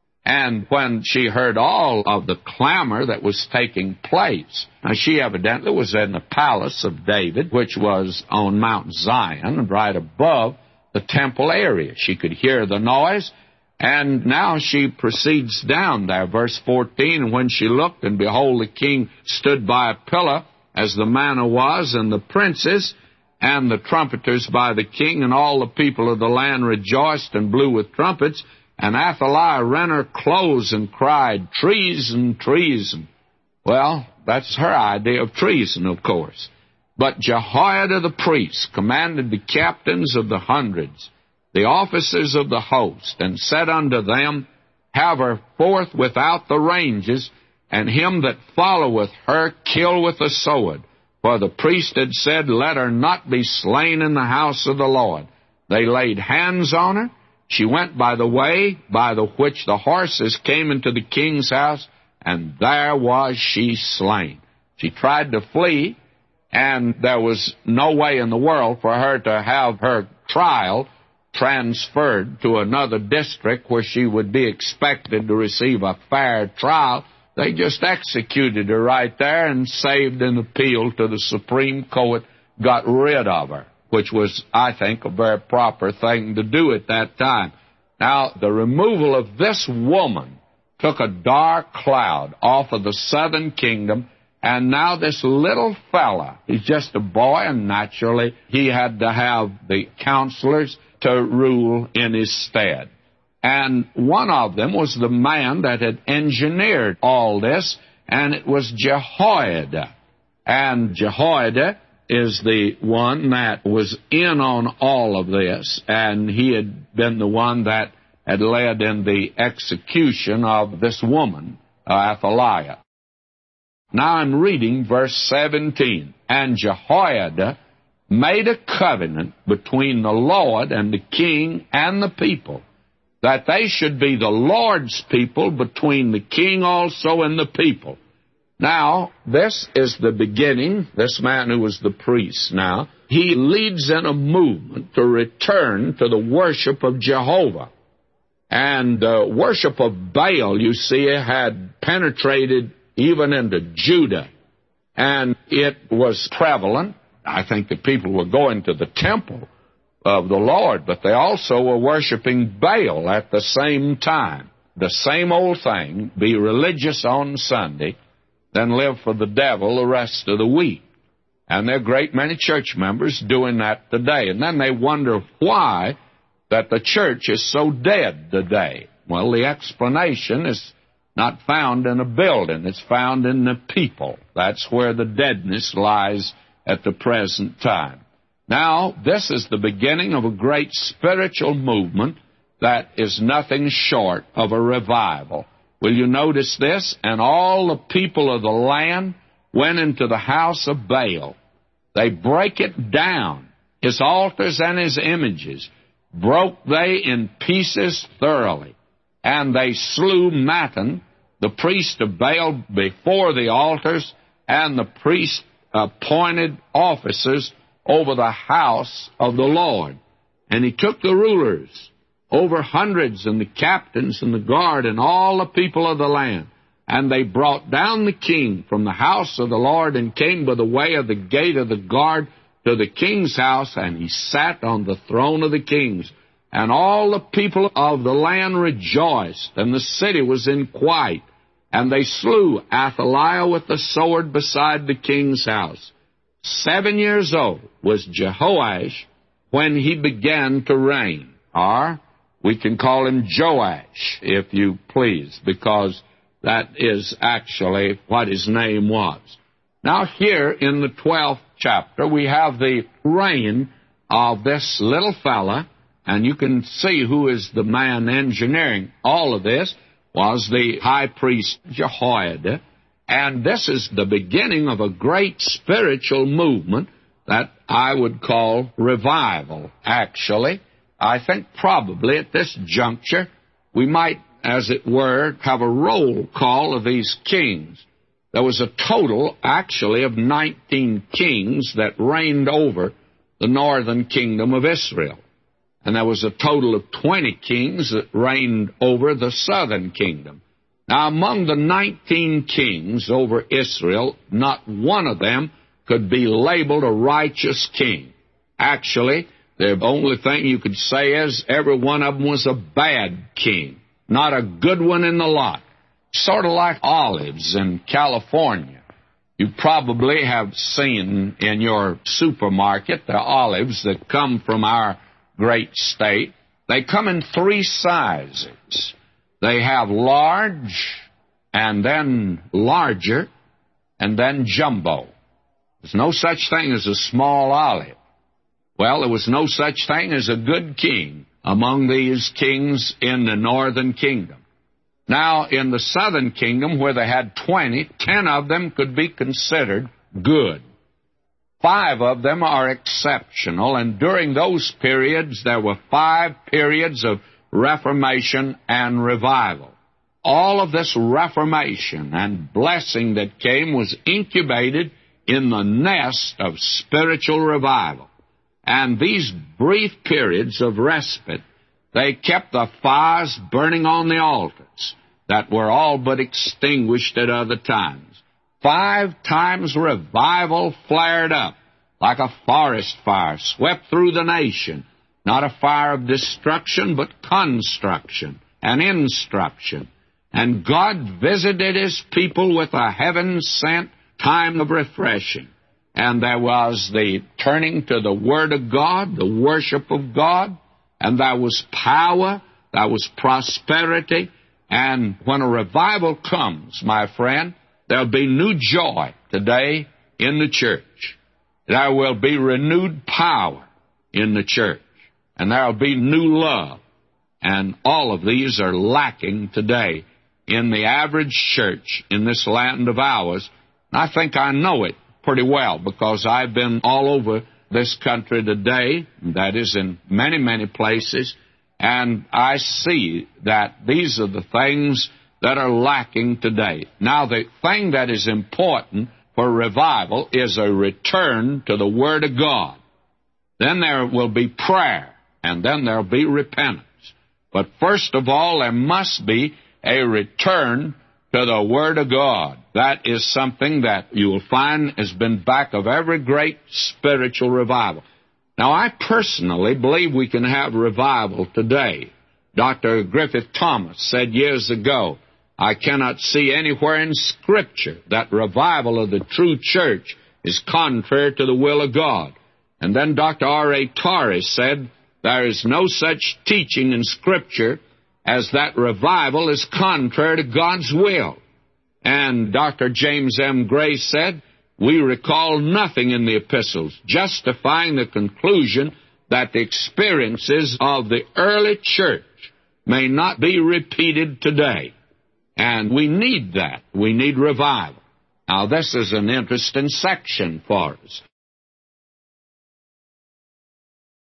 And when she heard all of the clamor that was taking place, now she evidently was in the palace of David, which was on Mount Zion, right above the temple area. She could hear the noise, and now she proceeds down there. Verse fourteen, and when she looked, and behold, the king stood by a pillar, as the manner was, and the princes and the trumpeters by the king, and all the people of the land rejoiced and blew with trumpets. And Athaliah rent her clothes and cried, treason, treason. Well, that's her idea of treason, of course. But Jehoiada the priest commanded the captains of the hundreds, the officers of the host, and said unto them, have her forth without the ranges, and him that followeth her kill with a sword. For the priest had said, let her not be slain in the house of the Lord. They laid hands on her. She went by the way by the which the horses came into the king's house, and there was she slain. She tried to flee, and there was no way in the world for her to have her trial transferred to another district where she would be expected to receive a fair trial. They just executed her right there and saved an appeal to the Supreme Court, got rid of her, which was, I think, a very proper thing to do at that time. Now, the removal of this woman took a dark cloud off of the southern kingdom, and now this little fella, he's just a boy, and naturally he had to have the counselors to rule in his stead. And one of them was the man that had engineered all this, and it was Jehoiada. And Jehoiada is the one that was in on all of this, and he had been the one that had led in the execution of this woman, uh, Athaliah. Now I'm reading verse seventeen. And Jehoiada made a covenant between the Lord and the king and the people, that they should be the Lord's people between the king also and the people. Now, this is the beginning. This man who was the priest now, he leads in a movement to return to the worship of Jehovah. And uh, worship of Baal, you see, had penetrated even into Judah. And it was prevalent. I think the people were going to the temple of the Lord, but they also were worshiping Baal at the same time. The same old thing, be religious on Sunday, then live for the devil the rest of the week. And there are a great many church members doing that today. And then they wonder why that the church is so dead today. Well, the explanation is not found in a building. It's found in the people. That's where the deadness lies at the present time. Now, this is the beginning of a great spiritual movement that is nothing short of a revival. Will you notice this? And all the people of the land went into the house of Baal. They break it down. his altars and his images broke they in pieces thoroughly. And they slew Mattan, the priest of Baal, before the altars, and the priest appointed officers over the house of the Lord. And he took the rulers over hundreds, and the captains, and the guard, and all the people of the land. And they brought down the king from the house of the Lord, and came by the way of the gate of the guard to the king's house, and he sat on the throne of the kings. And all the people of the land rejoiced, and the city was in quiet. And they slew Athaliah with the sword beside the king's house. Seven years old was Jehoash when he began to reign. Or we can call him Joash, if you please, because that is actually what his name was. Now here in the twelfth chapter, we have the reign of this little fella, and you can see who is the man engineering all of this, was the high priest Jehoiada. And this is the beginning of a great spiritual movement that I would call revival, actually. I think probably at this juncture we might, as it were, have a roll call of these kings. There was a total, actually, of nineteen kings that reigned over the northern kingdom of Israel. And there was a total of twenty kings that reigned over the southern kingdom. Now, among the nineteen kings over Israel, not one of them could be labeled a righteous king. Actually, the only thing you could say is every one of them was a bad king, not a good one in the lot. Sort of like olives in California. You probably have seen in your supermarket the olives that come from our great state. They come in three sizes. They have large, and then larger, and then jumbo. There's no such thing as a small olive. Well, there was no such thing as a good king among these kings in the northern kingdom. Now, in the southern kingdom, where they had twenty, ten of them could be considered good. Five of them are exceptional, and during those periods, there were five periods of reformation and revival. All of this reformation and blessing that came was incubated in the nest of spiritual revival. And these brief periods of respite, they kept the fires burning on the altars that were all but extinguished at other times. Five times revival flared up like a forest fire, swept through the nation. Not a fire of destruction, but construction and instruction. And God visited His people with a heaven-sent time of refreshing. And there was the turning to the Word of God, the worship of God, and there was power, there was prosperity. And when a revival comes, my friend, there'll be new joy today in the church. There will be renewed power in the church. And there'll be new love. And all of these are lacking today in the average church in this land of ours. And I think I know it pretty well because I've been all over this country today, that is in many, many places, and I see that these are the things that are lacking today. Now, the thing that is important for revival is a return to the Word of God. Then there will be prayer, and then there will be repentance. But first of all, there must be a return to the Word of God. That is something that you will find has been back of every great spiritual revival. Now, I personally believe we can have revival today. Doctor Griffith Thomas said years ago, I cannot see anywhere in Scripture that revival of the true church is contrary to the will of God. And then Doctor R A Torrey said, there is no such teaching in Scripture as that revival is contrary to God's will. And Doctor James M. Gray said, we recall nothing in the epistles justifying the conclusion that the experiences of the early church may not be repeated today. And we need that. We need revival. Now, this is an interesting section for us.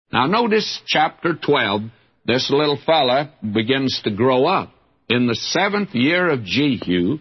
Now notice chapter twelve. This little fella begins to grow up. In the seventh year of Jehu,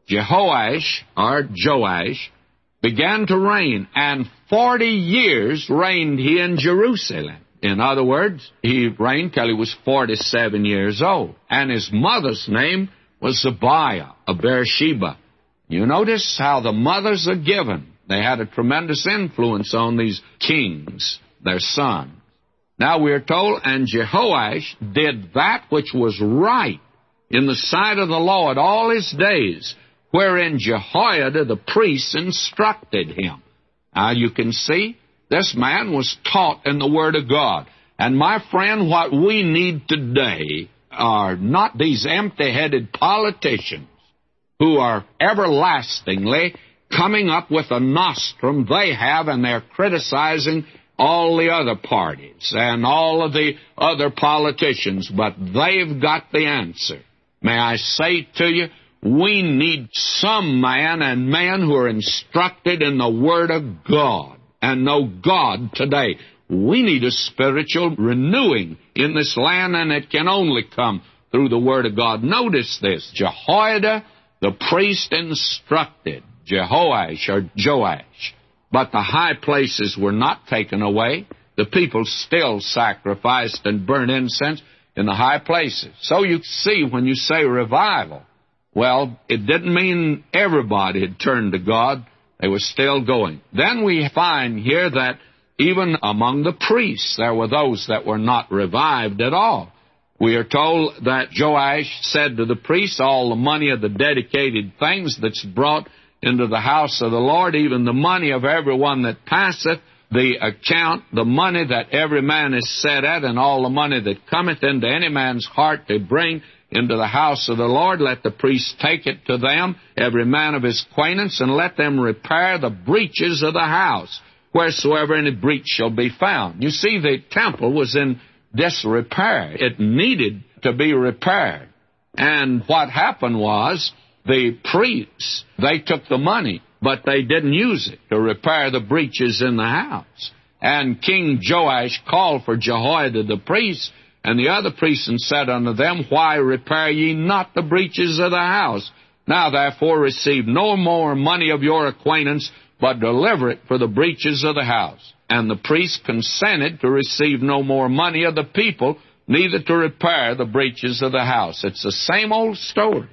Jehoash, or Joash, began to reign, and forty years reigned he in Jerusalem. In other words, he reigned till he was forty-seven years old. And his mother's name was Zibiah of Beersheba. You notice how the mothers are given. They had a tremendous influence on these kings, their sons. Now we are told, and Jehoash did that which was right in the sight of the Lord all his days, wherein Jehoiada the priest instructed him. Now you can see, this man was taught in the Word of God. And my friend, what we need today are not these empty-headed politicians who are everlastingly coming up with a nostrum they have, and they're criticizing all the other parties and all of the other politicians, but they've got the answer. May I say to you, we need some man and men who are instructed in the Word of God and know God today. We need a spiritual renewing in this land, and it can only come through the Word of God. Notice this. Jehoiada, the priest, instructed Jehoash, or Joash, but the high places were not taken away. The people still sacrificed and burned incense in the high places. So you see, when you say revival, well, it didn't mean everybody had turned to God. They were still going. Then we find here that even among the priests, there were those that were not revived at all. We are told that Joash said to the priests, all the money of the dedicated things that's brought into the house of the Lord, even the money of everyone that passeth, the account, the money that every man is set at, and all the money that cometh into any man's heart to bring into the house of the Lord, let the priests take it to them, every man of his acquaintance, and let them repair the breaches of the house, wheresoever any breach shall be found. You see, the temple was in disrepair. It needed to be repaired. And what happened was, the priests, they took the money, but they didn't use it to repair the breaches in the house. And King Joash called for Jehoiada the priest, and the other priests, and said unto them, why repair ye not the breaches of the house? Now therefore receive no more money of your acquaintance, but deliver it for the breaches of the house. And the priests consented to receive no more money of the people, neither to repair the breaches of the house. It's the same old story.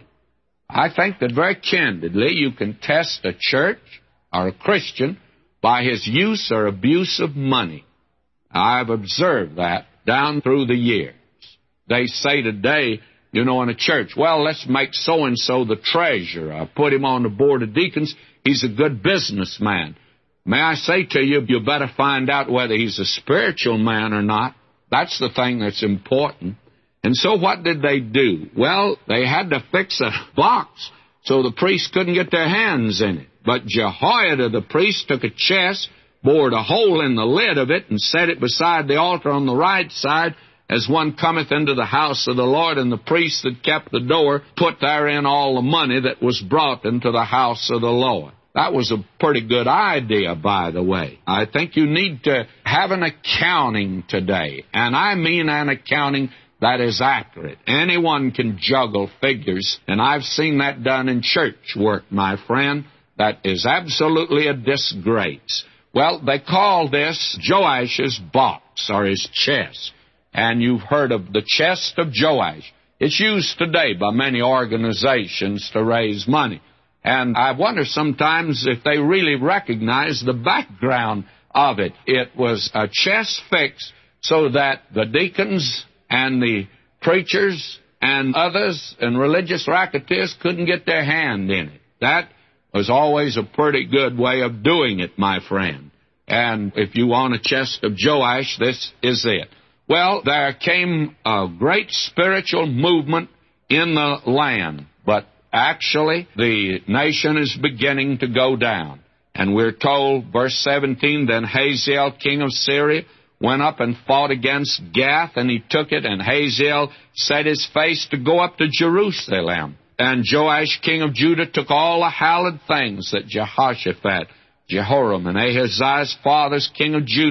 I think that very candidly you can test a church or a Christian by his use or abuse of money. I've observed that down through the years. They say today, you know, in a church, well, let's make so-and-so the treasurer. I put him on the board of deacons. He's a good businessman. May I say to you, you better find out whether he's a spiritual man or not. That's the thing that's important. And so what did they do? Well, they had to fix a box so the priests couldn't get their hands in it. But Jehoiada the priest took a chest, bored a hole in the lid of it, and set it beside the altar on the right side, as one cometh into the house of the Lord, and the priest that kept the door put therein all the money that was brought into the house of the Lord. That was a pretty good idea, by the way. I think you need to have an accounting today, and I mean an accounting that is accurate. Anyone can juggle figures, and I've seen that done in church work, my friend. That is absolutely a disgrace. Well, they call this Joash's box, or his chest. And you've heard of the chest of Joash. It's used today by many organizations to raise money. And I wonder sometimes if they really recognize the background of it. It was a chest fixed so that the deacons and the preachers and others and religious racketeers couldn't get their hand in it. That was always a pretty good way of doing it, my friend. And if you want a chest of Joash, this is it. Well, there came a great spiritual movement in the land, but actually the nation is beginning to go down. And we're told, verse seventeen, then Hazael, king of Syria, went up and fought against Gath, and he took it, and Hazael set his face to go up to Jerusalem. And Joash, king of Judah, took all the hallowed things that Jehoshaphat, Jehoram, and Ahaziah's fathers, king of Judah,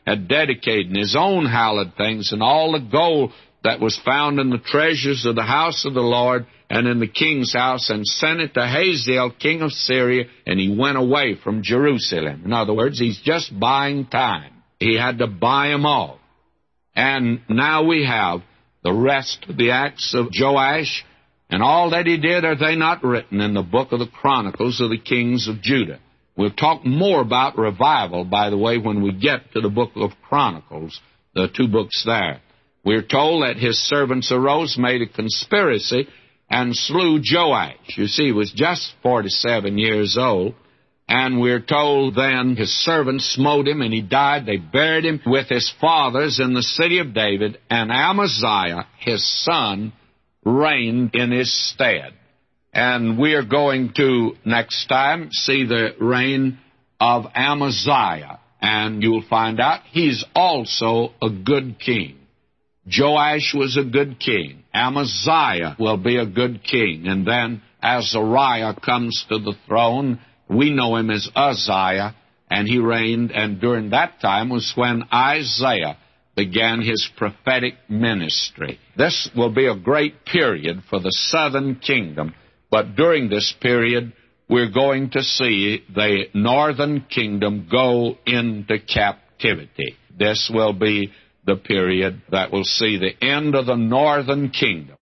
had dedicated, and his own hallowed things, and all the gold that was found in the treasures of the house of the Lord and in the king's house, and sent it to Hazael, king of Syria, and he went away from Jerusalem. In other words, he's just buying time. He had to buy them all. And now we have the rest of the acts of Joash, and all that he did, are they not written in the book of the Chronicles of the kings of Judah? We'll talk more about revival, by the way, when we get to the book of Chronicles, the two books there. We're told that his servants arose, made a conspiracy, and slew Joash. You see, he was just forty-seven years old. And we're told then his servants smote him, and he died. They buried him with his fathers in the city of David, and Amaziah, his son, reigned in his stead. And we are going to, next time, see the reign of Amaziah. And you'll find out he's also a good king. Joash was a good king. Amaziah will be a good king. And then Azariah comes to the throne. We know him as Uzziah, and he reigned, and during that time was when Isaiah began his prophetic ministry. This will be a great period for the southern kingdom, but during this period, we're going to see the northern kingdom go into captivity. This will be the period that will see the end of the northern kingdom.